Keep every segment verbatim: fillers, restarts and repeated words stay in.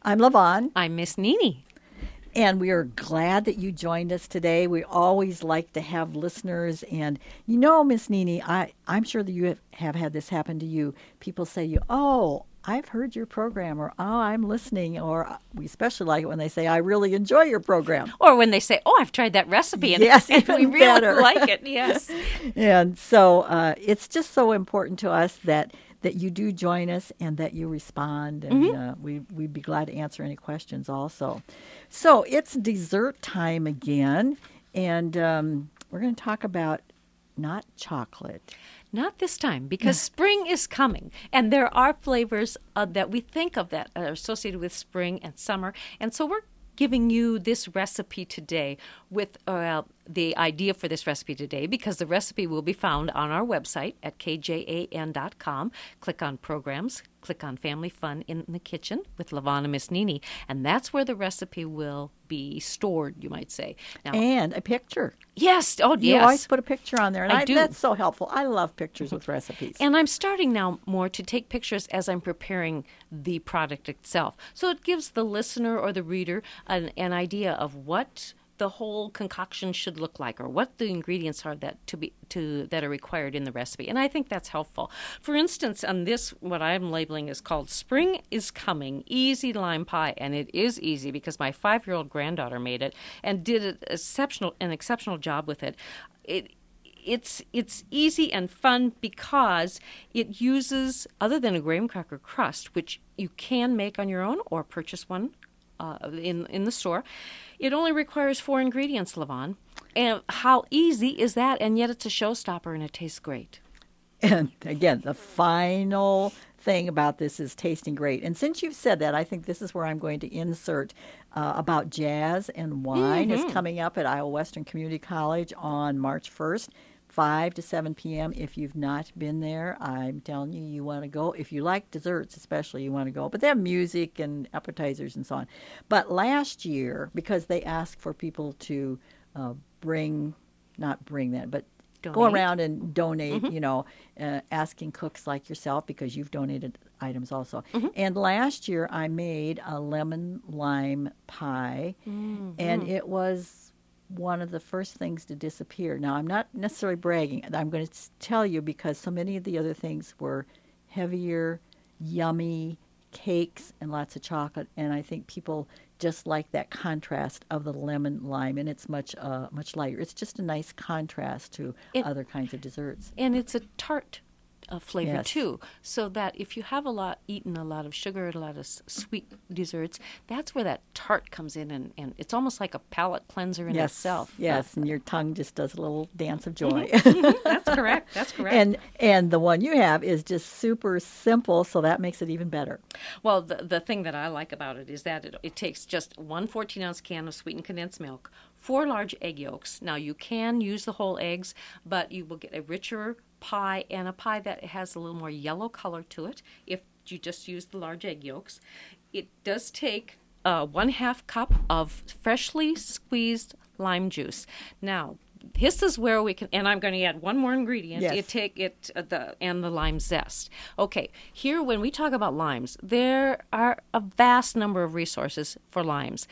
I'm Levon. I'm Miss Nini. And we are glad that you joined us today. We always like to have listeners. And you know, Miss Nini, I, I'm sure that you have, have had this happen to you. People say to you, oh, I've heard your program, or oh, I'm listening, or we especially like it when they say, I really enjoy your program. Or when they say, oh, I've tried that recipe, and, yes, and we really better. like it. Yes. And so uh, it's just so important to us that that you do join us and that you respond, and mm-hmm. uh, we, we'd be glad to answer any questions also. So it's dessert time again, and um, we're going to talk about not chocolate. Not this time, because spring is coming, and there are flavors uh, that we think of that are associated with spring and summer, and so we're giving you this recipe today with uh, the idea for this recipe today, because the recipe will be found on our website at k j a n dot com. Click on Programs, click on Family Fun in the Kitchen with Levon and Miss Nini, and that's where the recipe will be stored, you might say. Now, and a picture. Yes. Oh, yes. You always put a picture on there, and I, I do. That's so helpful. I love pictures with recipes. And I'm starting now more to take pictures as I'm preparing the product itself. So it gives the listener or the reader an, an idea of what the whole concoction should look like, or what the ingredients are that to be to that are required in the recipe. And I think that's helpful. For instance, on this, what I'm labeling is called Spring is Coming Easy Lime Pie, and it is easy because my five-year-old granddaughter made it and did an exceptional an exceptional job with it. It It's it's easy and fun because it uses, other than a graham cracker crust, which you can make on your own or purchase one uh, in in the store. It only requires four ingredients, Levon. And how easy is that? And yet it's a showstopper and it tastes great. And again, the final thing about this is tasting great. And since you've said that, I think this is where I'm going to insert uh, about jazz and wine. Mm-hmm. Is coming up at Iowa Western Community College on March first. five to seven p.m. If you've not been there, I'm telling you, you want to go. If you like desserts especially, you want to go. But they have music and appetizers and so on. But last year, because they asked for people to uh, bring, not bring that, but donate. Go around and donate, mm-hmm. you know, uh, asking cooks like yourself, because you've donated items also. Mm-hmm. And last year I made a lemon lime pie, mm-hmm. and it was one of the first things to disappear. Now, I'm not necessarily bragging. I'm going to tell you because so many of the other things were heavier, yummy cakes and lots of chocolate, and I think people just like that contrast of the lemon lime, and it's much uh, much lighter. It's just a nice contrast to it, other kinds of desserts. And it's a tart Uh, flavor yes. too, so that if you have a lot eaten a lot of sugar and a lot of s- sweet desserts, that's where that tart comes in, and, and it's almost like a palate cleanser in yes. itself. Yes, and your tongue just does a little dance of joy. Mm-hmm. That's correct. That's correct. And and the one you have is just super simple, so that makes it even better. Well, the the thing that I like about it is that it, it takes just one fourteen-ounce can of sweetened condensed milk, four large egg yolks. Now, you can use the whole eggs, but you will get a richer pie, and a pie that has a little more yellow color to it if you just use the large egg yolks. It does take uh, one half cup of freshly squeezed lime juice. Now, this is where we can, and I'm going to add one more ingredient. Yes. It take it uh, the and the lime zest. Okay, here when we talk about limes, there are a vast number of resources for limes.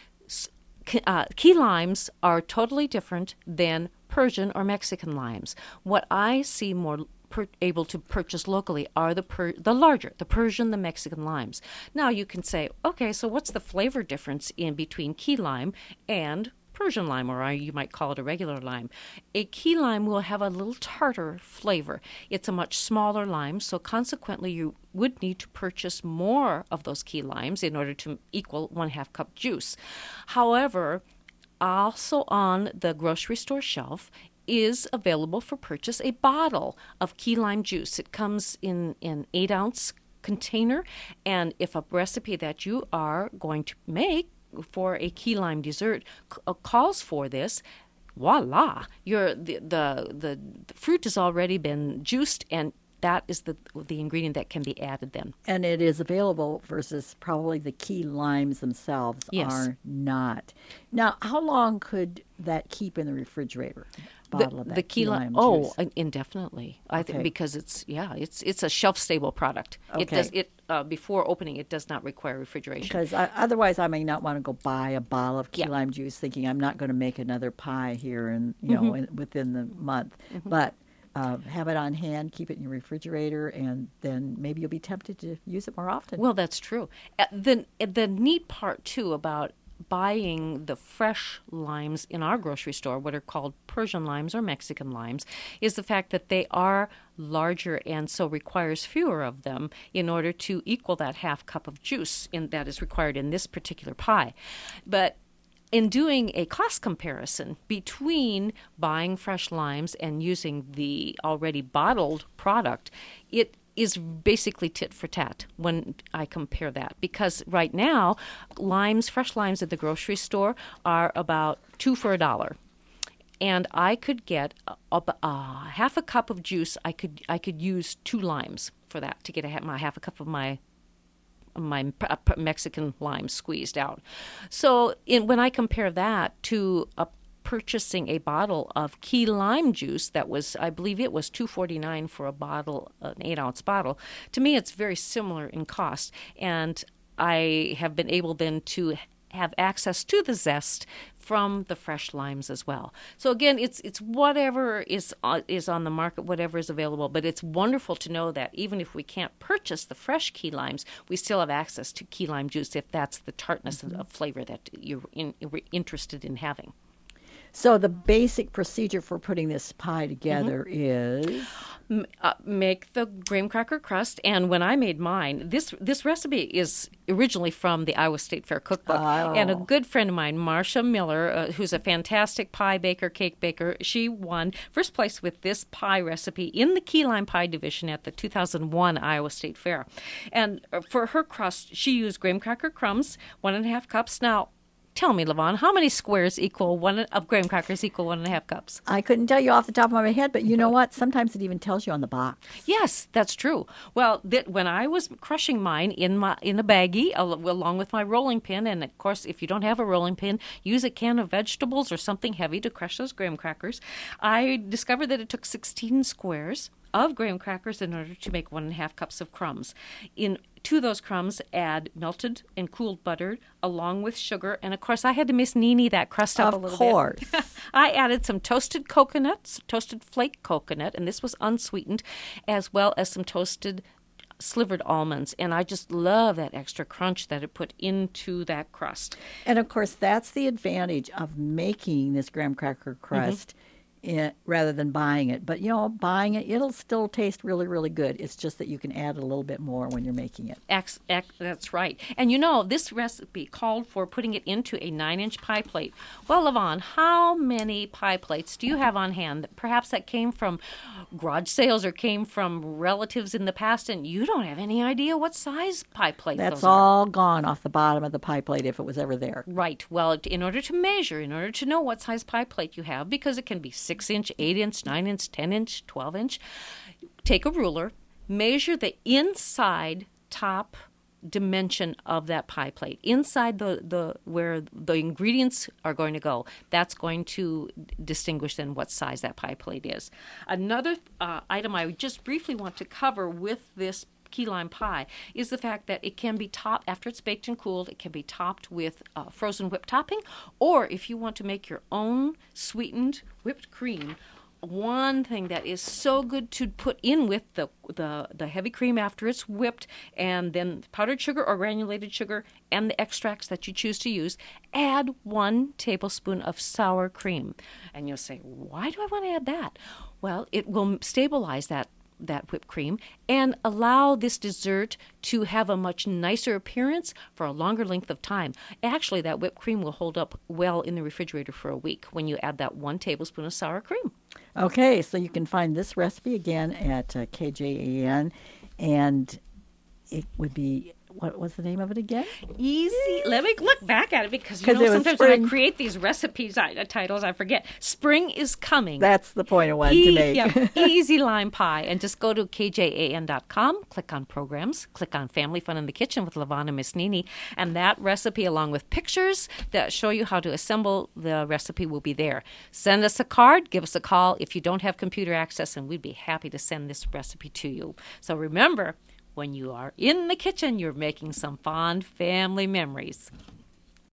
Uh, key limes are totally different than Persian or Mexican limes. What I see more per- able to purchase locally are the per- the larger, the Persian, the Mexican limes. Now you can say, okay, so what's the flavor difference in between key lime and Persian lime, or you might call it a regular lime? A key lime will have a little tartar flavor. It's a much smaller lime, so consequently you would need to purchase more of those key limes in order to equal one half cup juice. However, also on the grocery store shelf is available for purchase a bottle of key lime juice. It comes in an eight ounce container, and if a recipe that you are going to make for a key lime dessert c- calls for this, voila, your the, the the the fruit has already been juiced, and that is the the ingredient that can be added then. And it is available versus probably the key limes themselves yes. are not. Now, how long could that keep in the refrigerator? bottle of that the key lime lime. Oh, juice? in- indefinitely. I Okay. think because it's yeah, it's it's a shelf stable product. It Okay. does it uh, before opening. It does not require refrigeration. Because I, otherwise, I may not want to go buy a bottle of key Yeah. lime juice, thinking I'm not going to make another pie here, and you know, in, within the month. But uh, have it on hand, keep it in your refrigerator, and then maybe you'll be tempted to use it more often. Well, that's true. Uh, the the neat part too about buying the fresh limes in our grocery store, what are called Persian limes or Mexican limes, is the fact that they are larger and so requires fewer of them in order to equal that half cup of juice in, that is required in this particular pie. But in doing a cost comparison between buying fresh limes and using the already bottled product, it is basically tit for tat when I compare that. Because right now, limes, fresh limes at the grocery store are about two for a dollar. And I could get a, a, a half a cup of juice. I could I could use two limes for that to get a, my half a cup of my my Mexican lime squeezed out. So in, when I compare that to a purchasing a bottle of key lime juice that was, I believe it was two forty-nine for a bottle, an eight ounce bottle. To me, it's very similar in cost, and I have been able then to have access to the zest from the fresh limes as well. So again, it's it's whatever is uh, is on the market, whatever is available. But it's wonderful to know that even if we can't purchase the fresh key limes, we still have access to key lime juice if that's the tartness mm-hmm. of flavor that you're, in, you're interested in having. So the basic procedure for putting this pie together mm-hmm. is M- uh, make the graham cracker crust. And when I made mine, this this recipe is originally from the Iowa State Fair cookbook. Oh. And a good friend of mine, Marcia Miller, uh, who's a fantastic pie baker, cake baker, she won first place with this pie recipe in the key lime pie division at the two thousand one Iowa State Fair. And for her crust, she used graham cracker crumbs, one and a half cups. Now, tell me, Levon, how many squares equal one of graham crackers equal one and a half cups? I couldn't tell you off the top of my head, but you know what? Sometimes it even tells you on the box. Yes, that's true. Well, that when I was crushing mine in my in a baggie al- along with my rolling pin, and of course, if you don't have a rolling pin, use a can of vegetables or something heavy to crush those graham crackers. I discovered that it took sixteen squares of graham crackers in order to make one and a half cups of crumbs. In to those crumbs, add melted and cooled butter along with sugar. And, of course, I had to Miss Nini that crust up of a little course. bit. Of course. I added some toasted coconuts, toasted flake coconut, and this was unsweetened, as well as some toasted slivered almonds. And I just love that extra crunch that it put into that crust. And, of course, that's the advantage of making this graham cracker crust. Mm-hmm. It, rather than buying it. But, you know, buying it, it'll still taste really, really good. It's just that you can add a little bit more when you're making it. Ex, ex, that's right. And, you know, this recipe called for putting it into a nine-inch pie plate. Well, Levon, how many pie plates do you have on hand? Perhaps that came from garage sales or came from relatives in the past, and you don't have any idea what size pie plate That's those are. all gone off the bottom of the pie plate if it was ever there. Right. Well, in order to measure, in order to know what size pie plate you have, because it can be six inch, eight inch, nine inch, ten inch, twelve inch. Take a ruler, measure the inside top dimension of that pie plate. Inside the, the where the ingredients are going to go, that's going to distinguish then what size that pie plate is. Another uh, item I just briefly want to cover with this key lime pie is the fact that it can be topped, after it's baked and cooled, it can be topped with uh, frozen whipped topping, or if you want to make your own sweetened whipped cream, one thing that is so good to put in with the, the the heavy cream after it's whipped, and then powdered sugar or granulated sugar and the extracts that you choose to use, add one tablespoon of sour cream. And you'll say, why do I want to add that? Well, it will stabilize that that whipped cream and allow this dessert to have a much nicer appearance for a longer length of time. Actually, that whipped cream will hold up well in the refrigerator for a week when you add that one tablespoon of sour cream. Okay, so you can find this recipe again at uh, K J A N, and it would be what was the name of it again? Easy. Let me look back at it because you 'Cause know it was sometimes when spring. I create these recipes I, uh, titles, I forget. Spring is coming. That's the point I wanted E- to make. yeah, easy lime pie. And just go to K J A N dot com, click on programs, click on Family Fun in the Kitchen with Levon and Miss Nini, and that recipe along with pictures that show you how to assemble the recipe will be there. Send us a card, give us a call if you don't have computer access, and we'd be happy to send this recipe to you. So remember, when you are in the kitchen, you're making some fond family memories.